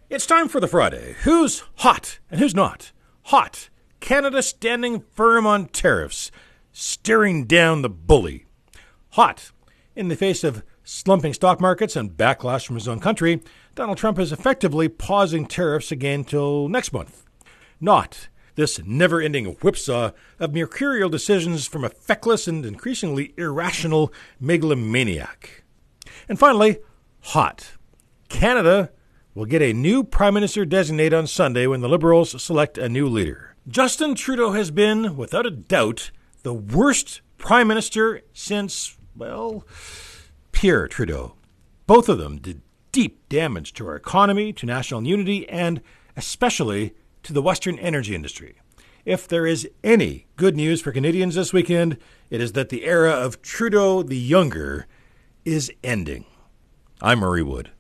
It's time for the Friday. Who's hot and who's not? Hot. Canada standing firm on tariffs, staring down the bully. Hot. In the face of slumping stock markets and backlash from his own country, Donald Trump is effectively pausing tariffs again till next month. Not. This never-ending whipsaw of mercurial decisions from a feckless and increasingly irrational megalomaniac. And finally, hot. Canada will get a new Prime Minister designate on Sunday when the Liberals select a new leader. Justin Trudeau has been, without a doubt, the worst Prime Minister since, well, Pierre Trudeau. Both of them did deep damage to our economy, to national unity, and especially to the Western energy industry. If there is any good news for Canadians this weekend, it is that the era of Trudeau the Younger is ending. I'm Murray Wood.